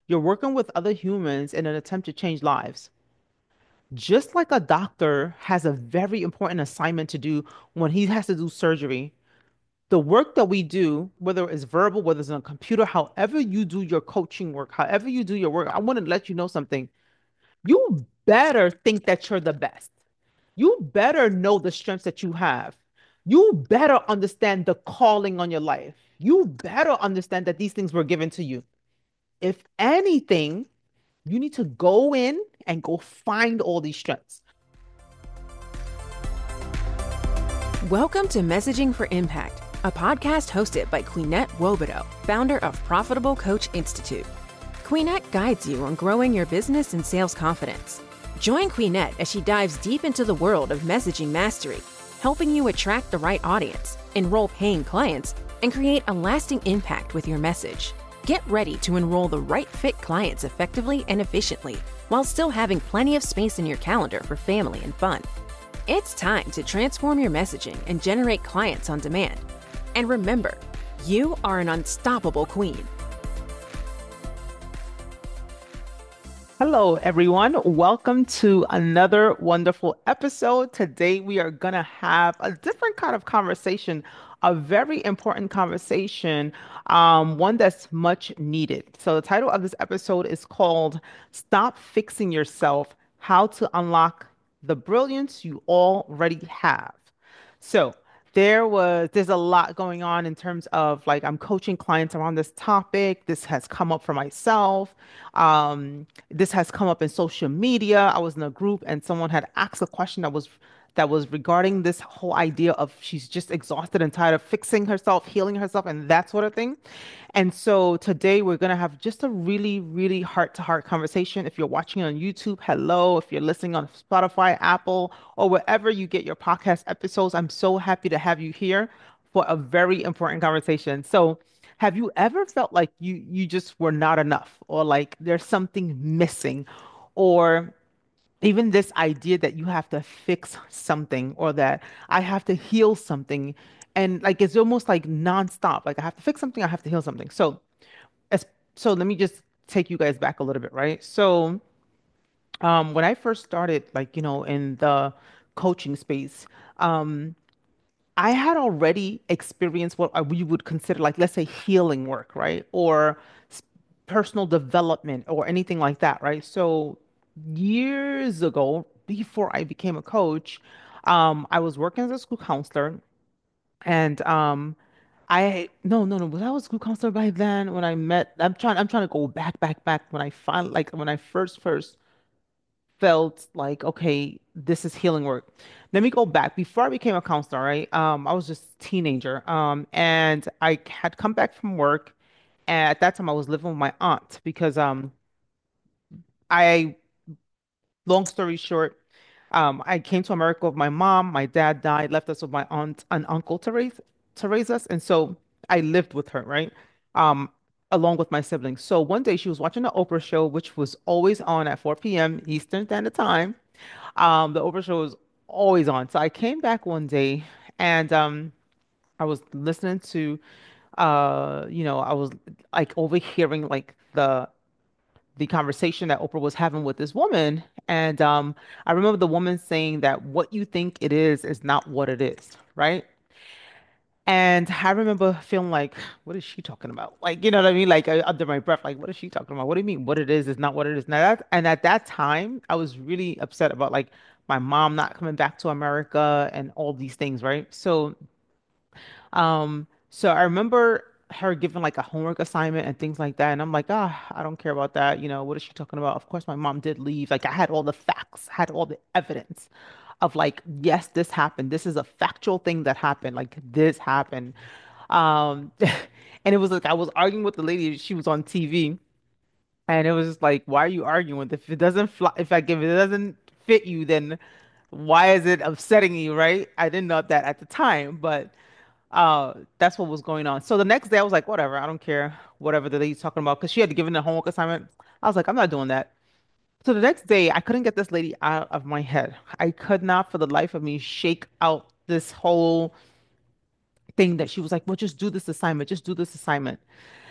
You're working with other humans in an attempt to change lives. Just like a doctor has a very important assignment to do when he has to do surgery, the work that we do, whether it's verbal, whether it's on a computer, however you do your coaching work, however you do your work, I want to let you know something. You better think that you're the best. You better know the strengths that you have. You better understand the calling on your life. You better understand that these things were given to you. If anything, you need to go in and go find all these strengths. Welcome to Messaging for Impact, a podcast hosted by Queenette Wobodo, founder of Profitable Coach Institute. Queenette guides you on growing your business and sales confidence. Join Queenette as she dives deep into the world of messaging mastery, helping you attract the right audience, enroll paying clients, and create a lasting impact with your message. Get ready to enroll the right fit clients effectively and efficiently, while still having plenty of space in your calendar for family and fun. It's time to transform your messaging and generate clients on demand. And remember, you are an unstoppable queen. Hello, everyone. Welcome to another wonderful episode. Today, we are going to have a different kind of conversation, a very important conversation, one that's much needed. So, the title of this episode is called Stop Fixing Yourself: How to Unlock the Brilliance You Already Have. So there's a lot going on in terms of like I'm coaching clients around this topic. This has come up for myself. This has come up in social media. I was in a group and someone had asked a question that was regarding this whole idea of she's just exhausted and tired of fixing herself, healing herself, and that sort of thing. And so today we're going to have just a really, really heart-to-heart conversation. If you're watching on YouTube, hello. If you're listening on Spotify, Apple, or wherever you get your podcast episodes, I'm so happy to have you here for a very important conversation. So, have you ever felt like you just were not enough, or like there's something missing, or even this idea that you have to fix something or that I have to heal something. And like it's almost like nonstop. Like I have to fix something, I have to heal something. As so let me just take you guys back a little bit, right? So when I first started, like, in the coaching space, um, I had already experienced what we would consider like, let's say, healing work, right? Or s- personal development or anything like that, right? So years ago, before I became a coach, I was working as a school counselor, and I no no no was I was a school counselor by then when I met. I'm trying to go back when I find like when I first felt like, okay, this is healing work. Let me go back. Before I became a counselor, right? I was just a teenager. And I had come back from work. And at that time, I was living with my aunt because I, long story short, I came to America with my mom. My dad died, left us with my aunt and uncle to raise us, and so I lived with her, right? Um, Along with my siblings. So one day she was watching the Oprah show, which was always on at 4 p.m. Eastern Standard Time. The Oprah show was always on. So I came back one day and I was listening to I was like overhearing like the conversation that Oprah was having with this woman. And I remember the woman saying that what you think it is not what it is, right? And I remember feeling like, what is she talking about? Like, you know what I mean? Like under my breath, like, what is she talking about? What do you mean? What it is not what it is. Now and at that time, I was really upset about like my mom not coming back to America and all these things, right? So I remember her giving like a homework assignment and things like that. And I'm like, ah, I don't care about that. What is she talking about? Of course, my mom did leave. Like I had all the facts, had all the evidence of like, yes, this happened. This is a factual thing that happened. Like this happened. Um, and it was like I was arguing with the lady. She was on TV, and it was just like, why are you arguing? If it doesn't fly, if it doesn't fit you, then why is it upsetting you, right? I didn't know that at the time, but that's what was going on. So the next day, I was like, whatever, I don't care, whatever the lady's talking about, because she had given the homework assignment. I was like, I'm not doing that. So the next day, I couldn't get this lady out of my head. I could not, for the life of me, shake out this whole thing that she was like, well, just do this assignment, just do this assignment.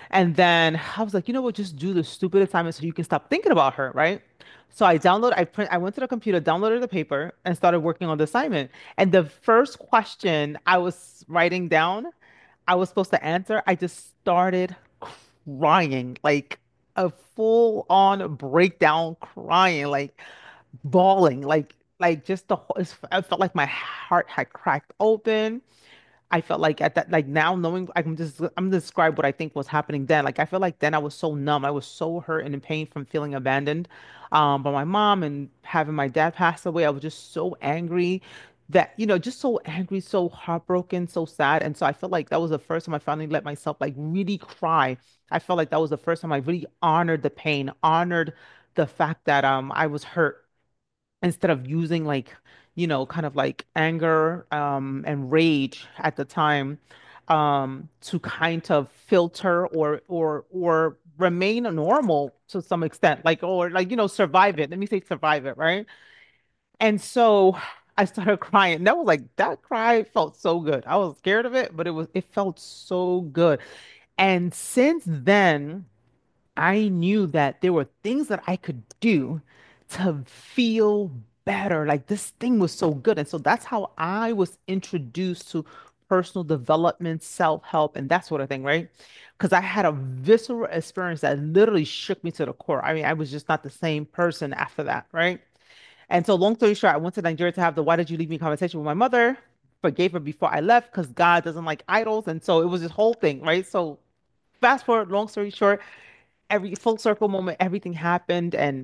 And then I was like, you know what, just do the stupid assignment so you can stop thinking about her, right? So I went to the computer, downloaded the paper, and started working on the assignment. And the first question I was writing down, I was supposed to answer, I just started crying, like a full on breakdown crying, like bawling, like just I felt like my heart had cracked open. I felt like at that, like now knowing, I'm gonna describe what I think was happening then. Like I feel like then I was so numb. I was so hurt and in pain from feeling abandoned, by my mom and having my dad pass away. I was just so angry that, just so angry, so heartbroken, so sad. And so I felt like that was the first time I finally let myself like really cry. I felt like that was the first time I really honored the pain, honored the fact that I was hurt instead of using like kind of like anger and rage at the time to kind of filter or remain normal to some extent, like, or like, survive it, let me say survive it, right? And so I started crying. That was like, that cry felt so good. I was scared of it, but it felt so good. And since then I knew that there were things that I could do to feel better. Like this thing was so good. And so that's how I was introduced to personal development, self-help, and that sort of thing, right? Because I had a visceral experience that literally shook me to the core. I mean, I was just not the same person after that, right? And so, long story short, I went to Nigeria to have the "Why did you leave me" conversation with my mother. Forgave her before I left because God doesn't like idols. And so it was this whole thing, right? So fast forward, long story short, every full circle moment, everything happened, and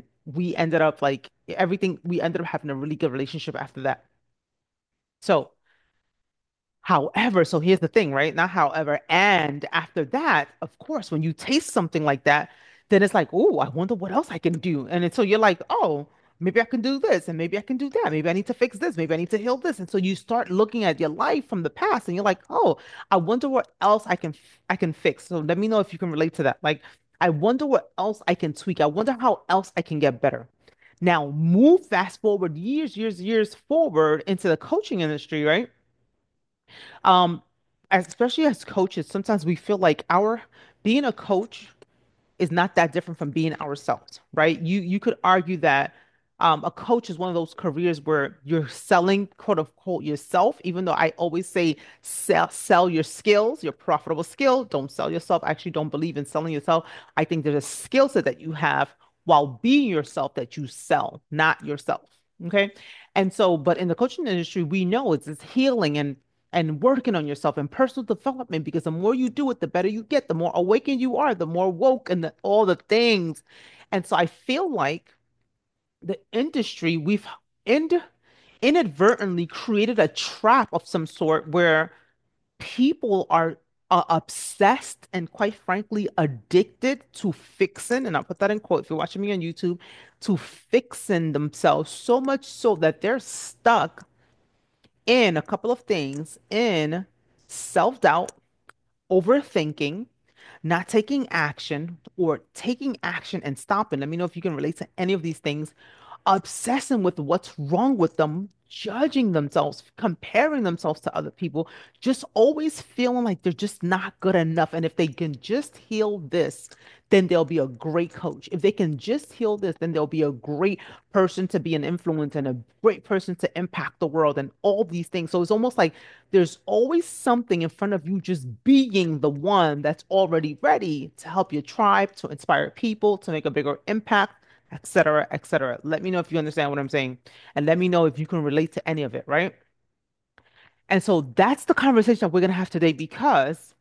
we ended up having a really good relationship after that. So, however, so here's the thing, right? Not however, and after that, of course, when you taste something like that, then it's like, oh, I wonder what else I can do. And so you're like, oh, maybe I can do this, and maybe I can do that. Maybe I need to fix this. Maybe I need to heal this. And so you start looking at your life from the past, and you're like, oh, I wonder what else I can fix. So let me know if you can relate to that. Like, I wonder what else I can tweak. I wonder how else I can get better. Now, move fast forward years forward into the coaching industry, right? Um, Especially as coaches, sometimes we feel like our being a coach is not that different from being ourselves, right? You could argue that a coach is one of those careers where you're selling, quote unquote, yourself, even though I always say sell your skills, your profitable skill. Don't sell yourself. I actually don't believe in selling yourself. I think there's a skill set that you have while being yourself that you sell, not yourself. Okay. And so, but in the coaching industry, we know it's healing and working on yourself and personal development, because the more you do it, the better you get, the more awakened you are, the more woke and all the things. And so I feel like the industry, we've ind inadvertently created a trap of some sort where people are obsessed and quite frankly addicted to fixing, and I'll put that in quote if you're watching me on YouTube, to fixing themselves so much so that they're stuck in a couple of things, in self-doubt, overthinking, not taking action, or taking action and stopping. Let me know if you can relate to any of these things. Obsessing with what's wrong with them, judging themselves, comparing themselves to other people, just always feeling like they're just not good enough. And if they can just heal this, then they'll be a great coach. If they can just heal this, then they'll be a great person to be an influence and a great person to impact the world and all these things. So it's almost like there's always something in front of you, just being the one that's already ready to help your tribe, to inspire people, to make a bigger impact, et cetera, et cetera. Let me know if you understand what I'm saying, and let me know if you can relate to any of it, right? And so that's the conversation that we're gonna have today because,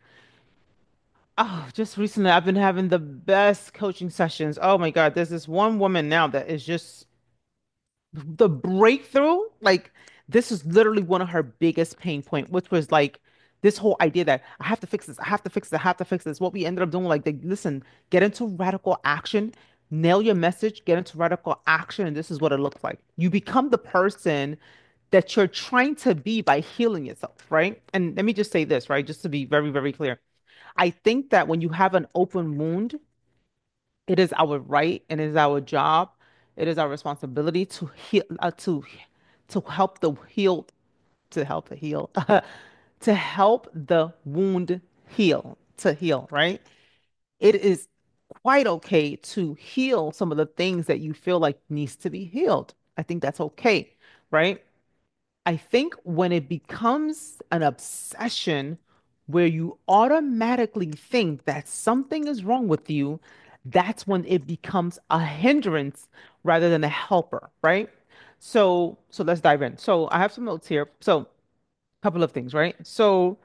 oh, just recently I've been having the best coaching sessions. Oh my God, there's this one woman now that is just the breakthrough. Like, this is literally one of her biggest pain point, which was like this whole idea that I have to fix this, I have to fix this, I have to fix this. What we ended up doing, like, listen, get into radical action, nail your message, get into radical action, and this is what it looks like. You become the person that you're trying to be by healing yourself, right? And let me just say this, right? Just to be very, very clear. I think that when you have an open wound, it is our right and it is our job, it is our responsibility to heal, to help the heal, to help the heal, to help the wound heal, to heal, right? it is quite okay to heal some of the things that you feel like needs to be healed. I think that's okay, right? I think when it becomes an obsession where you automatically think that something is wrong with you, that's when it becomes a hindrance rather than a helper, right? So let's dive in. So I have some notes here. So a couple of things, right? So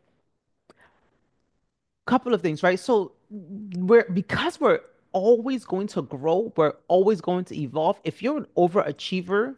couple of things, right? So we're always going to grow, we're always going to evolve. If you're an overachiever,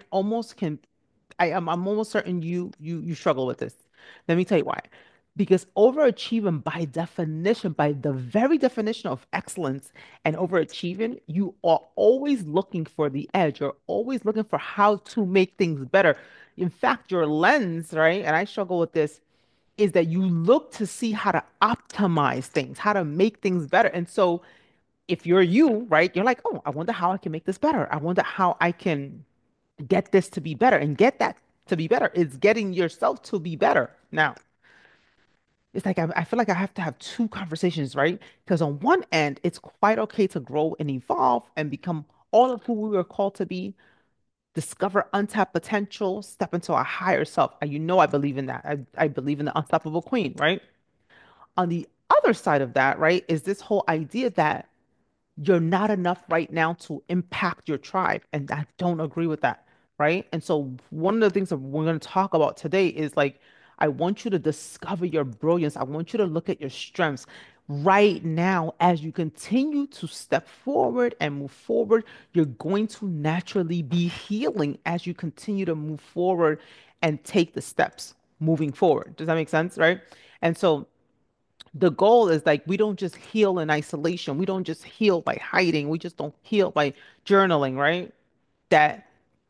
I'm almost certain you struggle with this. Let me tell you why. Because overachieving by definition, by the very definition of excellence and overachieving, you are always looking for the edge. You're always looking for how to make things better. In fact, your lens, right? And I struggle with this is that you look to see how to optimize things, how to make things better. And so if you're you, right, you're like, oh, I wonder how I can make this better. I wonder how I can get this to be better and get that to be better. It's getting yourself to be better. Now, it's like I feel like I have to have two conversations, right? Because on one end, it's quite okay to grow and evolve and become all of who we were called to be, discover untapped potential, step into our higher self. And you know I believe in that. I believe in the unstoppable queen, right? On the other side of that, right, is this whole idea that you're not enough right now to impact your tribe. And I don't agree with that, right? And so one of the things that we're going to talk about today is like, I want you to discover your brilliance. I want you to look at your strengths right now as you continue to step forward and move forward. You're going to naturally be healing as you continue to move forward and take the steps moving forward. Does that make sense, right? And so the goal is like we don't just heal in isolation. We don't just heal by hiding. We just don't heal by journaling, right? That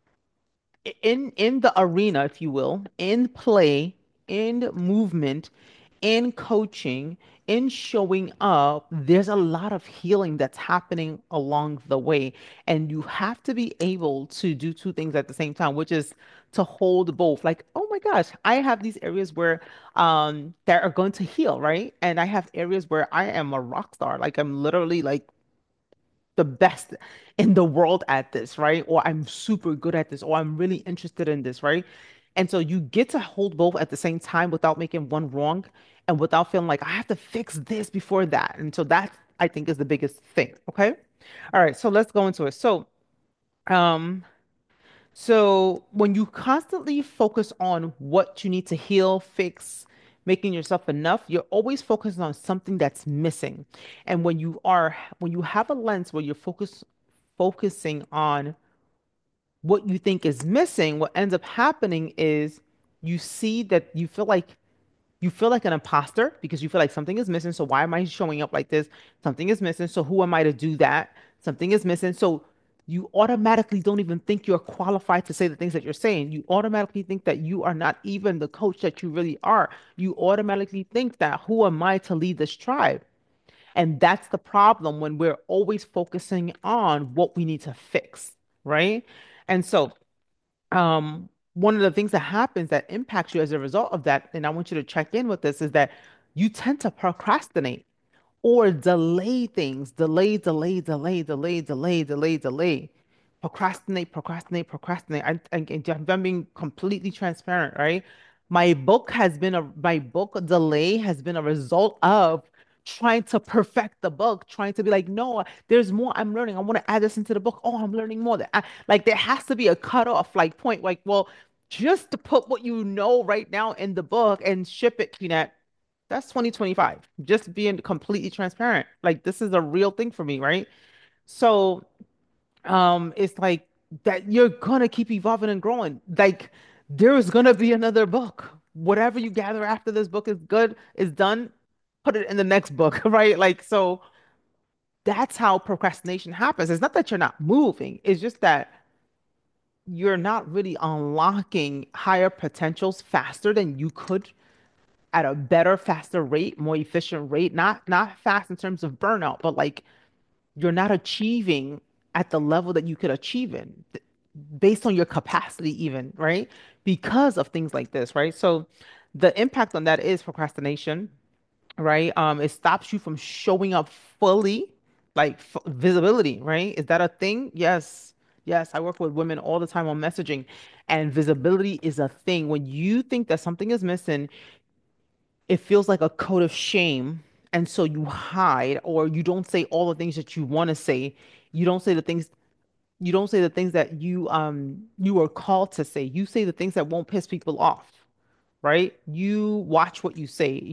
in the arena, if you will, in play, in movement, in coaching, in showing up, there's a lot of healing that's happening along the way. And you have to be able to do two things at the same time, which is to hold both. Like, oh my gosh, I have these areas where that are going to heal, right? And I have areas where I am a rock star. Like I'm literally like the best in the world at this, right? Or I'm super good at this, or I'm really interested in this, right? And so you get to hold both at the same time without making one wrong and without feeling like I have to fix this before that. And so that I think is the biggest thing. Okay. All right. So let's go into it. Um, so when you constantly focus on what you need to heal, fix, making yourself enough, you're always focusing on something that's missing. And when you have a lens where focusing on what you think is missing, what ends up happening is you see that you feel like an imposter because you feel like something is missing. So why am I showing up like this? Something is missing. So who am I to do that? Something is missing. So you automatically don't even think you're qualified to say the things that you're saying. You automatically think that you are not even the coach that you really are. You automatically think that who am I to lead this tribe? And that's the problem when we're always focusing on what we need to fix, right? And so one of the things that happens that impacts you as a result of that, and I want you to check in with this, is that you tend to procrastinate or delay things, delay. Procrastinate. I'm being completely transparent, right? My book delay has been a result of trying to perfect the book, trying to be like, no, there's more I'm learning. I want to add this into the book. Oh, I'm learning more. Like there has to be a cutoff, like point, like, well, just to put what you know right now in the book and ship it, Peanut. That's 2025. Just being completely transparent. Like this is a real thing for me, right? So, it's like that you're gonna keep evolving and growing. Like there is gonna be another book. Whatever you gather after this book is good, is done, put it in the next book, right? Like so that's how procrastination happens. It's not that you're not moving, it's just that you're not really unlocking higher potentials faster than you could at a better, faster rate, more efficient rate. Not fast in terms of burnout, but like you're not achieving at the level that you could achieve in based on your capacity, even, right? Because of things like this, right? So the impact on that is procrastination. right? It stops you from showing up fully, like f visibility, right? Is that a thing? Yes. Yes, I work with women all the time on messaging, and visibility is a thing. When you think that something is missing, it feels like a coat of shame. And so you hide, or you don't say all the things that you want to say. You don't say the things you don't say the things that you are called to say. You say the things that won't piss people off, right? You watch what you say.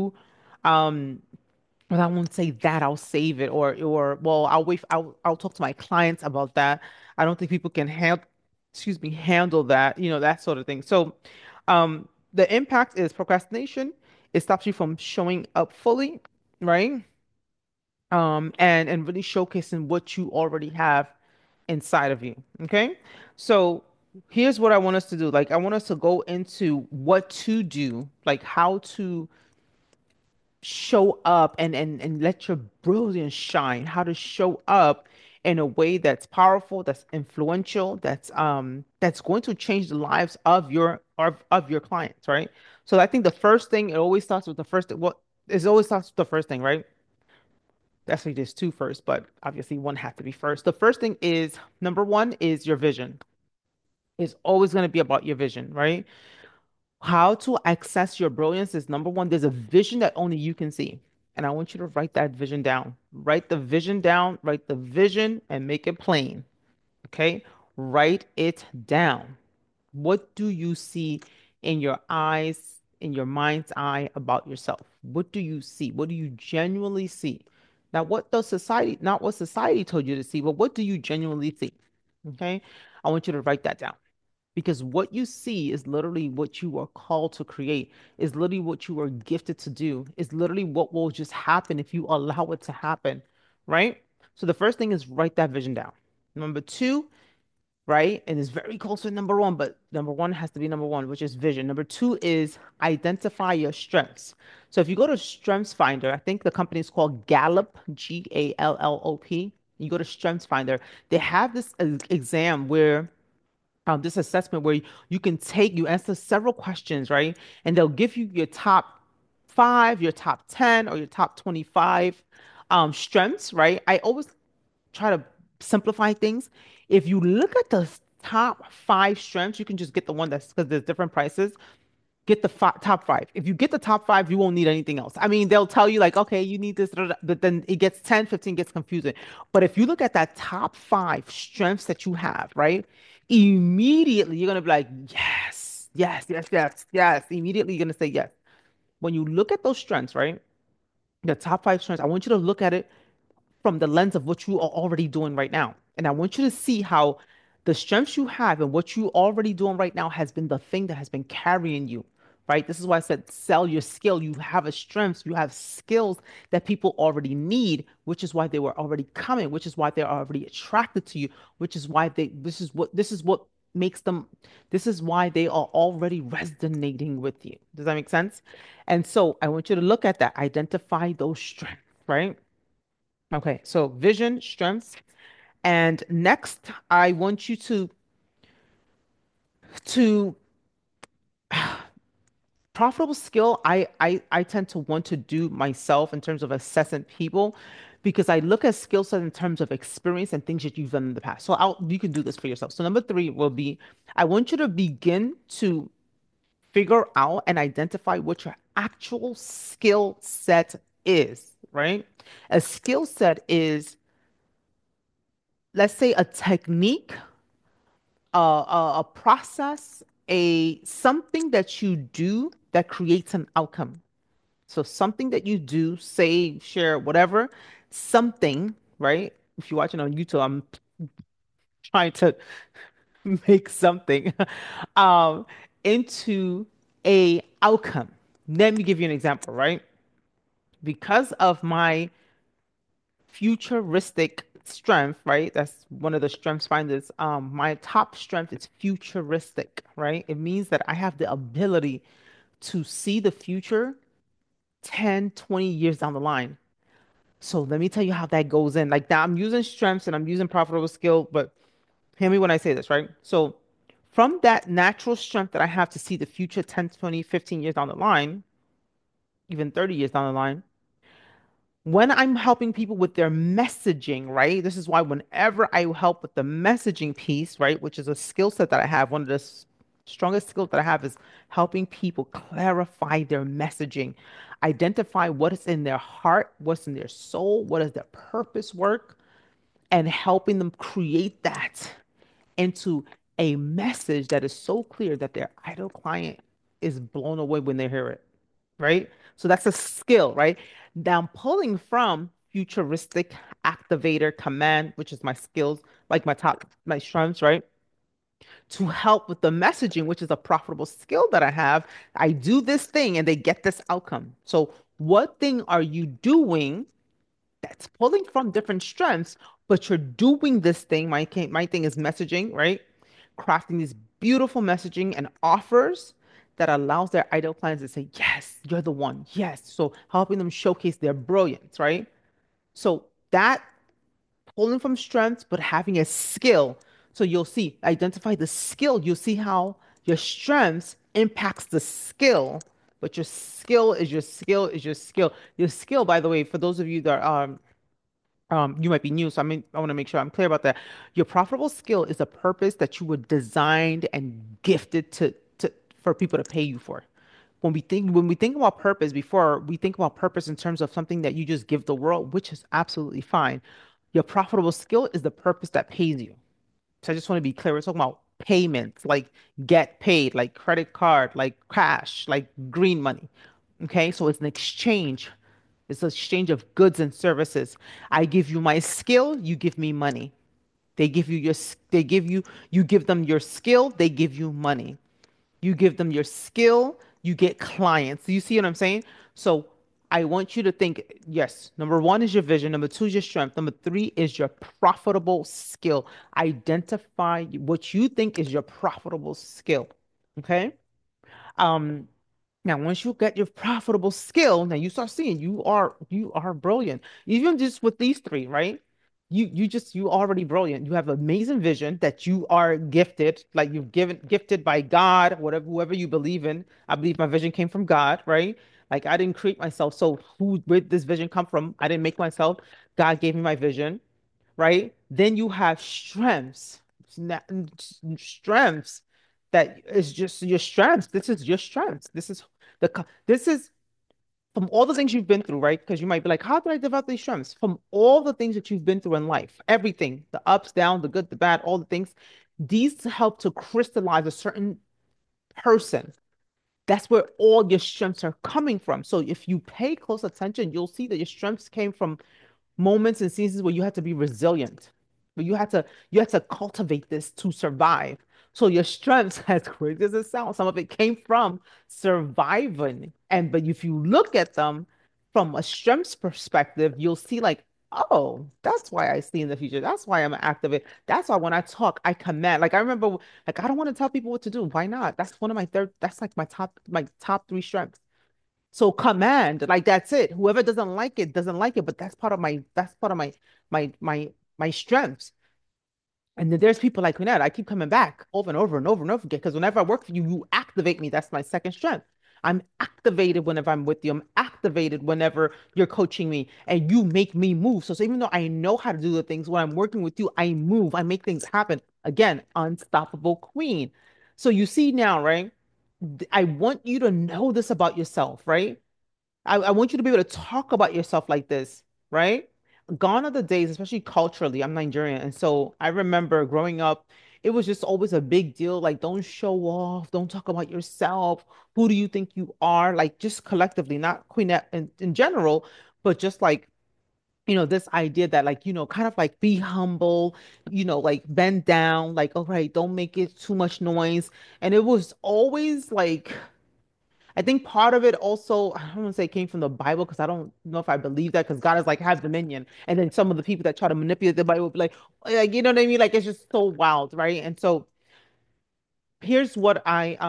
Um well, I won't say that. I'll save it, or well, I'll wait. I'll talk to my clients about that. I don't think people can handle that, that sort of thing. So, the impact is procrastination. It stops you from showing up fully, right? And really showcasing what you already have inside of you. Okay. So here's what I want us to do. Like, I want us to go into what to do, like how to show up and let your brilliance shine, how to show up in a way that's powerful, that's influential, that's going to change the lives of your clients, right? So I think the first thing, it always starts with the first what it always starts with the first thing, right? Actually, there's two first, but obviously one has to be first. The first thing is number one is your vision. It's always going to be about your vision, right? How to access your brilliance is number one, there's a vision that only you can see. And I want you to write that vision down. Write the vision down, write the vision and make it plain. Okay? Write it down. What do you see in your eyes, in your mind's eye about yourself? What do you see? What do you genuinely see? Now, what does society, not what society told you to see, but what do you genuinely see? Okay? I want you to write that down because what you see is literally what you are called to create, is literally what you are gifted to do, is literally what will just happen if you allow it to happen, right? So the first thing is write that vision down. Number two, right? And it's very close to number one, but number one has to be number one, which is vision. Number two is identify your strengths. So if you go to Strengths Finder, I think the company is called Gallup, Gallop. You go to Strengths Finder, they have this exam where this assessment where you answer several questions, right? And they'll give you your top five, your top 10, or your top 25 strengths, right? I always try to simplify things. If you look at the top five strengths, you can just get the one that's because there's different prices. Get the top five. If you get the top five, you won't need anything else. I mean, they'll tell you like, okay, you need this, da, da, da, but then it gets 10, 15 gets confusing. But if you look at that top five strengths that you have, right? Immediately you're gonna be like, yes, yes, yes, yes, yes. Immediately you're gonna say yes. When you look at those strengths, right? The top five strengths, I want you to look at it from the lens of what you are already doing right now. And I want you to see how the strengths you have and what you already doing right now has been the thing that has been carrying you, right? This is why I said sell your skill. You have a strengths, you have skills that people already need, which is why they were already coming, which is why they're already attracted to you, which is why this is what makes them this is why they are already resonating with you. Does that make sense? And so I want you to look at that, identify those strengths, right? Okay, so vision, strengths, and next I want you to profitable skill. I tend to want to do myself in terms of assessing people because I look at skill set in terms of experience and things that you've done in the past. So you can do this for yourself. So number three will be I want you to begin to figure out and identify what your actual skill set is, right? A skill set is, let's say, a technique, a process, a something that you do that creates an outcome. So something that you do, say, share, whatever, something, right? If you're watching on YouTube, I'm trying to make something um into a outcome. Let me give you an example, right? Because of my futuristic strength, right? That's one of the strengths finders. My top strength is futuristic, right? It means that I have the ability to see the future 10, 20 years down the line. So let me tell you how that goes in. Like now I'm using strengths and I'm using profitable skill, but hear me when I say this, right? So from that natural strength that I have to see the future 10, 20, 15 years down the line, even 30 years down the line, when I'm helping people with their messaging, right? This is why whenever I help with the messaging piece, right, which is a skill set that I have, one of the strongest skills that I have is helping people clarify their messaging, identify what is in their heart, what's in their soul, what is their purpose work, and helping them create that into a message that is so clear that their ideal client is blown away when they hear it, right? So that's a skill, right? Now I'm pulling from futuristic activator command, which is my skills, like my strengths, right? To help with the messaging, which is a profitable skill that I have. I do this thing and they get this outcome. So what thing are you doing that's pulling from different strengths, but you're doing this thing? My thing is messaging, right? Crafting these beautiful messaging and offers that allows their ideal clients to say, yes, you're the one. Yes. So helping them showcase their brilliance, right? So that pulling from strengths, but having a skill. So you'll see, identify the skill. You'll see how your strengths impacts the skill, but your skill is your skill is your skill. Your skill, by the way, for those of you that you might be new, so I want to make sure I'm clear about that. Your profitable skill is a purpose that you were designed and gifted to for people to pay you for. When we think about purpose, before we think about purpose in terms of something that you just give the world, which is absolutely fine. Your profitable skill is the purpose that pays you. So I just want to be clear. We're talking about payments, like get paid, like credit card, like cash, like green money. Okay, so it's an exchange. It's an exchange of goods and services. I give you my skill, you give me money. They give you, you give them your skill, they give you money. You give them your skill, you get clients. You see what I'm saying? So I want you to think, yes, number one is your vision, number two is your strength, number three is your profitable skill. Identify what you think is your profitable skill. Okay. Um, Now, once you get your profitable skill, now you start seeing you are brilliant. Even just with these three, right? You already brilliant. You have amazing vision that you are gifted, like you've given gifted by God, whatever whoever you believe in. I believe my vision came from God, right? Like I didn't create myself. So where did this vision come from? I didn't make myself. God gave me my vision, right? Then you have strengths, strengths that is just your strengths. This is your strengths. This is from all the things you've been through, right? Because you might be like, how did I develop these strengths? From all the things that you've been through in life, everything, the ups, downs, the good, the bad, all the things, these help to crystallize a certain person. That's where all your strengths are coming from. So if you pay close attention, you'll see that your strengths came from moments and seasons where you had to be resilient, where you had to cultivate this to survive. So your strengths, as crazy as it sounds, some of it came from surviving. But if you look at them from a strengths perspective, you'll see like, oh, that's why I see in the future. That's why I'm active. That's why when I talk, I command. Like I remember, like I don't want to tell people what to do. Why not? That's one of my third. That's like my top three strengths. So command, like that's it. Whoever doesn't like it doesn't like it, but that's part of my strengths. And then there's people like Quinette. I keep coming back over and over and over and over again because whenever I work for you, you activate me. That's my second strength. I'm activated whenever I'm with you. I'm activated whenever you're coaching me and you make me move. So even though I know how to do the things, when I'm working with you, I move, I make things happen. Again, unstoppable queen. So you see now, right? I want you to know this about yourself, right? I want you to be able to talk about yourself like this, right? Gone are the days, especially culturally. I'm Nigerian. And so I remember growing up, it was just always a big deal. Like, don't show off, don't talk about yourself. Who do you think you are? Like, just collectively, not Queenette in general, but just like, this idea that, like, kind of like be humble, like bend down, like, all right, don't make it too much noise. And it was always like, I think part of it also, I don't want to say it came from the Bible because I don't know if I believe that because God is like, have dominion. And then some of the people that try to manipulate the Bible will be like, you know what I mean? Like it's just so wild, right? And so here's what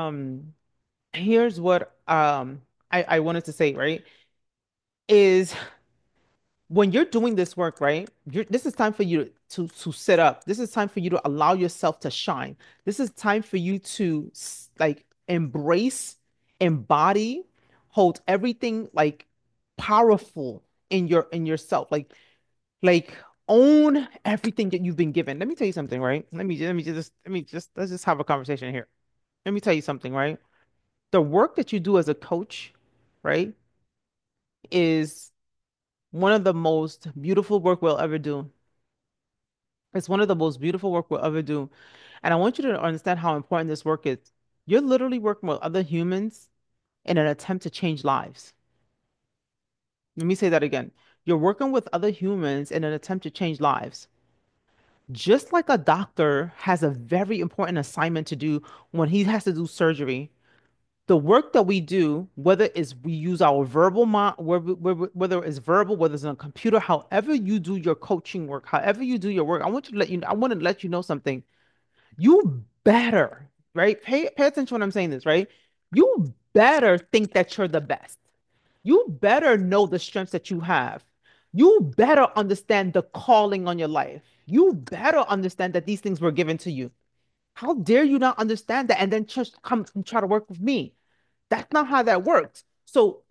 I wanted to say, right? Is when you're doing this work, right? This is time for you to sit up. This is time for you to allow yourself to shine. This is time for you to like embrace, embody. holds everything like powerful in yourself. Like own everything that you've been given. Let me tell you something, right? Let me just let's just have a conversation here. Let me tell you something, right? The work that you do as a coach, right, is one of the most beautiful work we'll ever do. It's one of the most beautiful work we'll ever do. And I want you to understand how important this work is. You're literally working with other humans in an attempt to change lives. Let me say that again. You're working with other humans in an attempt to change lives. Just like a doctor has a very important assignment to do when he has to do surgery, the work that we do, whether it's we use our verbal mind, whether it's verbal, whether it's on a computer, however you do your coaching work, however you do your work, I want to let you know something. You better, right? Pay attention when I'm saying this, right? You better think that you're the best. You better know the strengths that you have. You better understand the calling on your life. You better understand that these things were given to you. How dare you not understand that and then just come and try to work with me? That's not how that works. So,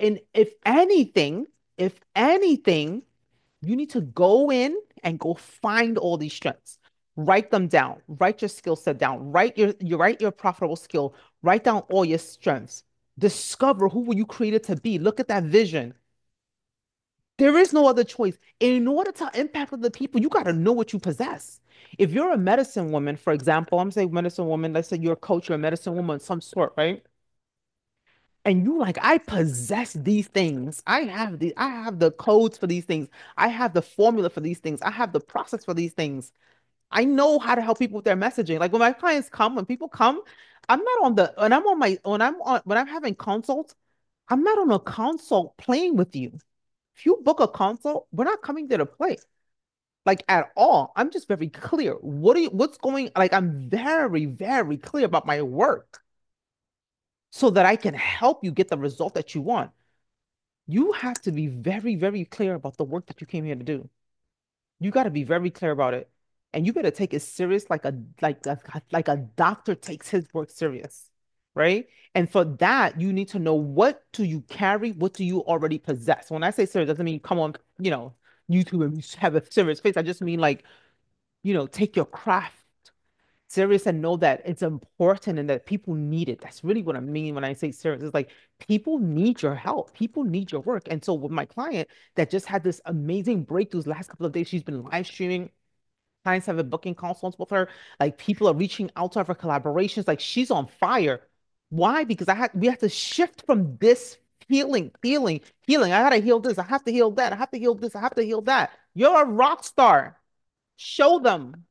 if anything, you need to go in and go find all these strengths. Write them down. Write your skill set down. Write your profitable skill. Write down all your strengths. Discover who were you created to be. Look at that vision. There is no other choice. In order to impact other people, you got to know what you possess. If you're a medicine woman, for example, I'm saying medicine woman, let's say you're a coach, you're a medicine woman of some sort, right? And you like, I possess these things. I have the codes for these things. I have the formula for these things. I have the process for these things. I know how to help people with their messaging. Like when my clients come, when people come, I'm not on the when I'm on my when I'm having consults, I'm not on a consult playing with you. If you book a consult, we're not coming there to play. Like at all. I'm just very clear. What's going like I'm very, very clear about my work so that I can help you get the result that you want. You have to be very, very clear about the work that you came here to do. You got to be very clear about it. And you better take it serious like a doctor takes his work serious, right? And for that, you need to know what do you carry, what do you already possess. When I say serious, doesn't mean come on, YouTube and have a serious face. I just mean like, take your craft serious and know that it's important and that people need it. That's really what I mean when I say serious. It's like people need your help. People need your work. And so with my client that just had this amazing breakthroughs last couple of days, she's been live streaming. Clients have been booking consults with her. Like people are reaching out to her for collaborations. Like she's on fire. Why? Because we have to shift from this healing. I gotta heal this. I have to heal that. I have to heal this. I have to heal that. You're a rock star. Show them.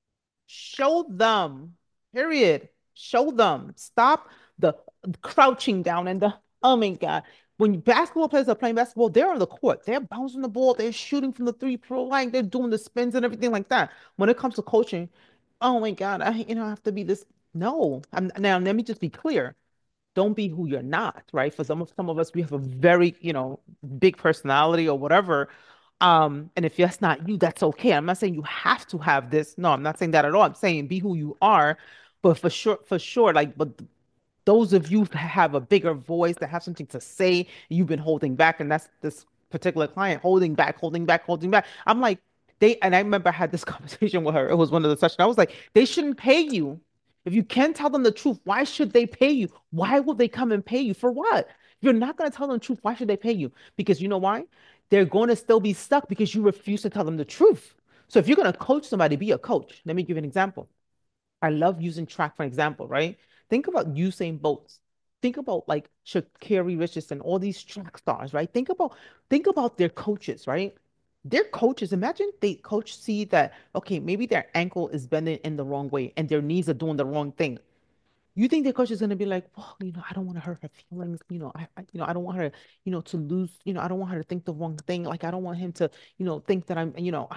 Show them. Period. Show them. Stop the crouching down and the oh my God. When basketball players are playing basketball, they're on the court. They're bouncing the ball. They're shooting from the three-point line. They're doing the spins and everything like that. When it comes to coaching, oh my God, I have to be this. No, now let me just be clear. Don't be who you're not, right? For some of us, we have a very, big personality or whatever. And if that's not you, that's okay. I'm not saying you have to have this. No, I'm not saying that at all. I'm saying be who you are. But for sure, like, but those of you that have a bigger voice, that have something to say, you've been holding back, and that's this particular client holding back, holding back, holding back. I'm like, and I remember I had this conversation with her. It was one of the sessions. I was like, they shouldn't pay you. If you can't tell them the truth, why should they pay you? Why will they come and pay you for what? If you're not going to tell them the truth, why should they pay you? Because you know why? They're going to still be stuck because you refuse to tell them the truth. So if you're going to coach somebody, be a coach. Let me give you an example. I love using track for example, right? Think about Usain Bolts. Think about like Sha'Carri Richardson, all these track stars, right? Think about their coaches, right? Their coaches, imagine they coach see that, okay, maybe their ankle is bending in the wrong way and their knees are doing the wrong thing. You think their coach is going to be like, well, I don't want to hurt her feelings. I don't want her, to lose, I don't want her to think the wrong thing. Like, I don't want him to, think that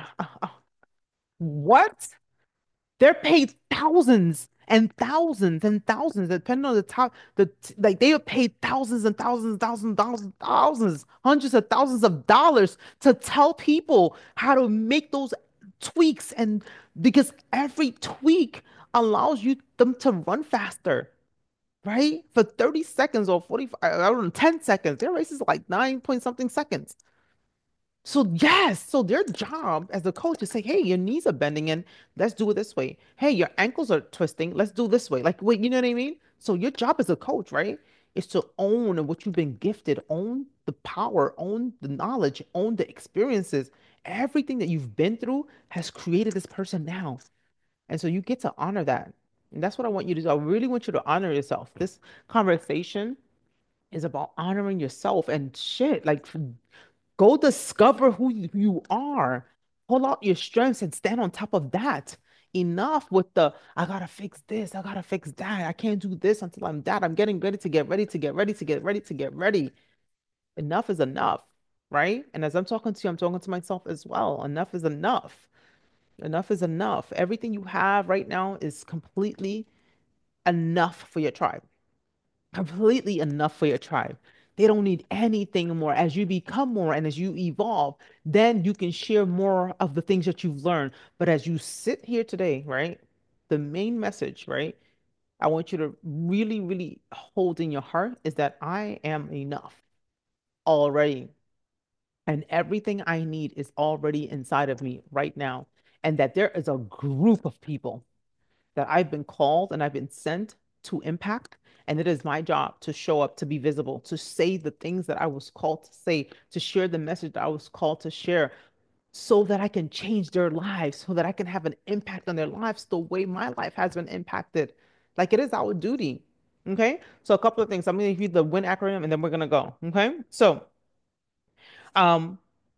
what? They're paid thousands and thousands and thousands, depending on the top. Like they are paid thousands and thousands, thousands, thousands, thousands, hundreds of thousands of dollars to tell people how to make those tweaks, and because every tweak allows them to run faster. right? For 30 seconds or 45, I don't know, 10 seconds. Their race is like 9 point something seconds. So yes, so their job as a coach is say, hey, your knees are bending in, let's do it this way. Hey, your ankles are twisting, let's do it this way. Like, wait, you know what I mean? So your job as a coach, right, is to own what you've been gifted, own the power, own the knowledge, own the experiences. Everything that you've been through has created this person now. And so you get to honor that. And that's what I want you to do. I really want you to honor yourself. This conversation is about honoring yourself and shit. Like, go discover who you are. Pull out your strengths and stand on top of that. Enough with the, I gotta fix this, I gotta fix that. I can't do this until I'm that. I'm getting ready to get ready to get ready to get ready to get ready. Enough is enough, right? And as I'm talking to you, I'm talking to myself as well. Enough is enough. Enough is enough. Everything you have right now is completely enough for your tribe, completely enough for your tribe. They don't need anything more. As you become more and as you evolve, then you can share more of the things that you've learned. But as you sit here today, right? The main message, right? I want you to really, really hold in your heart is that I am enough already. And everything I need is already inside of me right now. And that there is a group of people that I've been called and I've been sent to impact. And it is my job to show up, to be visible, to say the things that I was called to say, to share the message that I was called to share, so that I can change their lives, so that I can have an impact on their lives the way my life has been impacted. Like it is our duty. Okay. So a couple of things. I'm going to give you the WIN acronym and then we're going to go. Okay. So, um,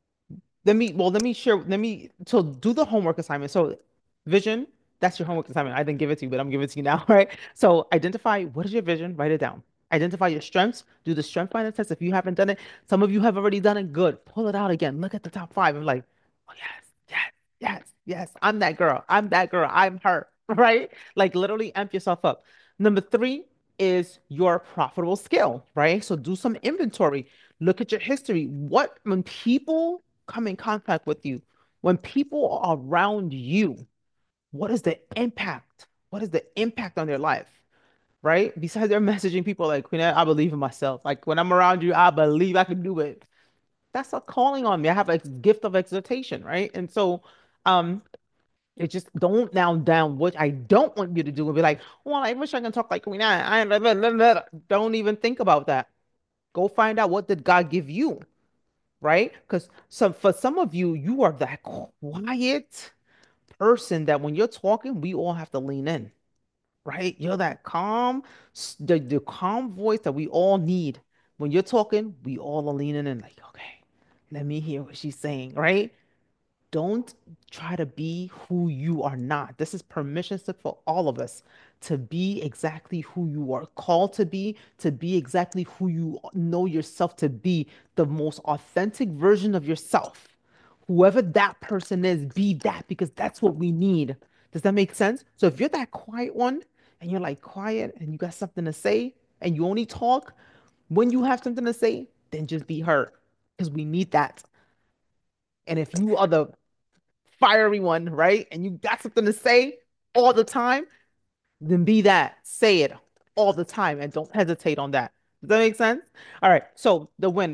so do the homework assignment. So vision, that's your homework assignment. I didn't give it to you, but I'm giving it to you now, right? So identify what is your vision, write it down. Identify your strengths, do the strength finder test. If you haven't done it, some of you have already done it. Good. Pull it out again. Look at the top five. I'm like, oh yes, yes, yes, yes. I'm that girl. I'm that girl. I'm her, right? Like literally amp yourself up. Number three is your profitable skill, right? So do some inventory. Look at your history. What when people come in contact with you, when people are around you, what is the impact? What is the impact on their life? Right? Besides they're messaging people like, Queen, I believe in myself. Like when I'm around you, I believe I can do it. That's a calling on me. I have a gift of exhortation, right? And so it just don't now down what I don't want you to do and be like, well, I wish I can talk like Queen. Don't even think about that. Go find out what did God give you, right? Because for some of you, you are that quiet person that when you're talking, we all have to lean in, right? You're that calm, the calm voice that we all need. When you're talking, we all are leaning in, like, okay, let me hear what she's saying, right? Don't try to be who you are not. This is permission slip for all of us to be exactly who you are called to be exactly who you know yourself to be, the most authentic version of yourself. Whoever that person is, be that because that's what we need. Does that make sense? So if you're that quiet one and you're like quiet and you got something to say and you only talk when you have something to say, then just be heard because we need that. And if you are the fiery one, right? And you got something to say all the time, then be that. Say it all the time and don't hesitate on that. Does that make sense? All right. So the win.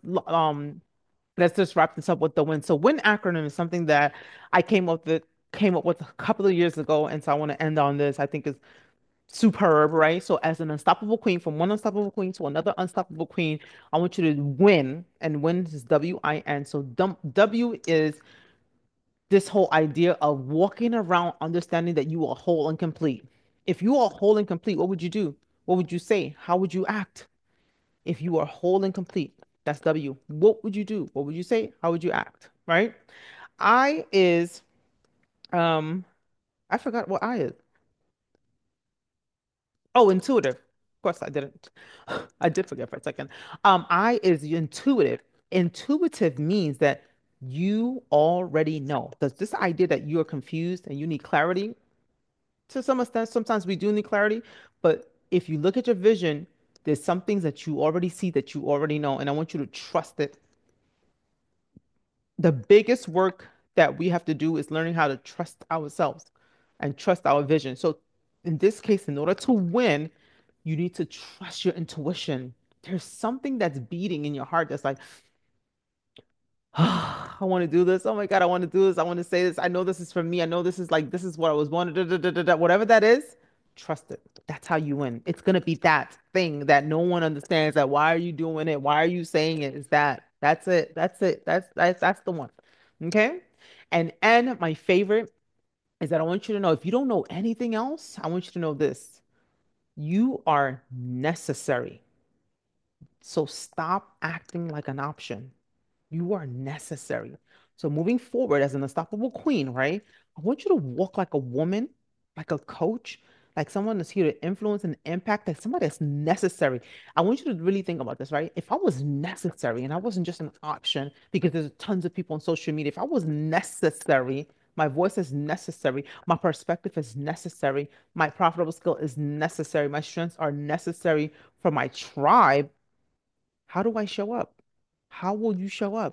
Let's just wrap this up with the win. So win acronym is something that I came up with a couple of years ago, and so I want to end on this. I think is superb, right? So as an unstoppable queen, from one unstoppable queen to another unstoppable queen, I want you to win, and win is WIN. So W is this whole idea of walking around understanding that you are whole and complete. If you are whole and complete, what would you do? What would you say? How would you act? If you are whole and complete, that's W. What would you do? What would you say? How would you act? Right? I is um I forgot what I is. Oh, intuitive. Of course I didn't. I did forget for a second. I is intuitive. Intuitive means that you already know. Does this idea that you are confused and you need clarity? To some extent, sometimes we do need clarity, but if you look at your vision, there's some things that you already see that you already know, and I want you to trust it. The biggest work that we have to do is learning how to trust ourselves and trust our vision. So, in this case, in order to win, You need to trust your intuition. There's something that's beating in your heart that's like, I want to do this. Oh my God, I want to do this. I want to say this. I know this is for me. I know this is like, this is what I was born. Whatever that is, trust it. That's how you win. It's going to be that thing that no one understands. That why are you doing it? Why are you saying it? Is that, that's it. That's it. That's the one. Okay. And my favorite is that I want you to know if you don't know anything else, I want you to know this. You are necessary. So stop acting like an option. You are necessary. So moving forward as an unstoppable queen, right? I want you to walk like a woman, like a coach, like someone that's here to influence and impact, like somebody that's necessary. I want you to really think about this, right? If I was necessary and I wasn't just an option, because there's tons of people on social media, if I was necessary, my voice is necessary, my perspective is necessary, my profitable skill is necessary, my strengths are necessary for my tribe, how do I show up? How will you show up?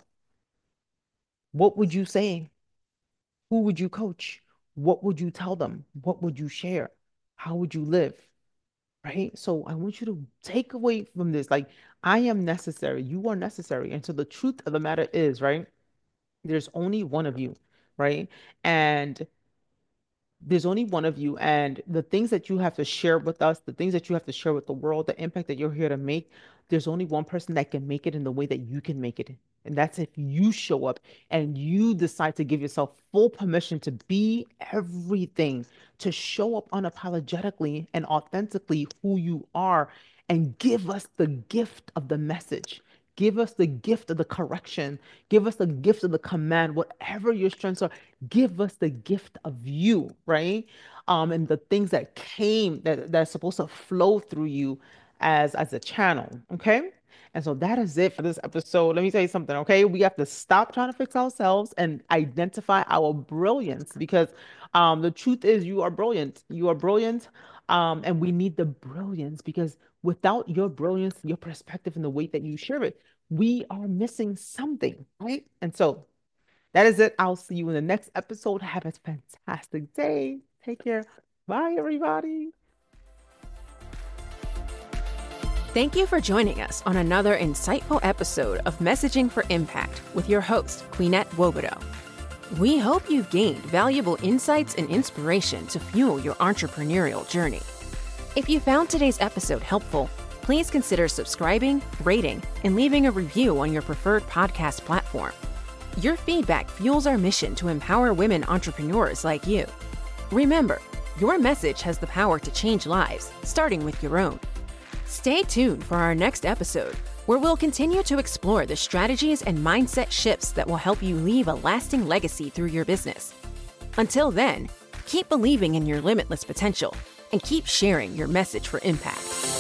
What would you say? Who would you coach? What would you tell them? What would you share? How would you live? Right? So I want you to take away from this, like, I am necessary. You are necessary. And so the truth of the matter is, right? There's only one of you, right? And there's only one of you, and the things that you have to share with us, the things that you have to share with the world, the impact that you're here to make, there's only one person that can make it in the way that you can make it. And that's if you show up and you decide to give yourself full permission to be everything, to show up unapologetically and authentically who you are, and give us the gift of the message. Give us the gift of the correction. Give us the gift of the command, whatever your strengths are, give us the gift of you, right? And the things that came that's supposed to flow through you as a channel, okay? And so that is it for this episode. Let me tell you something, okay? We have to stop trying to fix ourselves and identify our brilliance, because the truth is you are brilliant. You are brilliant. And we need the brilliance, because without your brilliance, your perspective, and the way that you share it, we are missing something, right? And so that is it. I'll see you in the next episode. Have a fantastic day. Take care. Bye, everybody. Thank you for joining us on another insightful episode of Messaging for Impact with your host, Queenette Wobodo. We hope you've gained valuable insights and inspiration to fuel your entrepreneurial journey. If you found today's episode helpful, please consider subscribing, rating, and leaving a review on your preferred podcast platform. Your feedback fuels our mission to empower women entrepreneurs like you. Remember, your message has the power to change lives, starting with your own. Stay tuned for our next episode, where we'll continue to explore the strategies and mindset shifts that will help you leave a lasting legacy through your business. Until then, keep believing in your limitless potential and keep sharing your message for impact.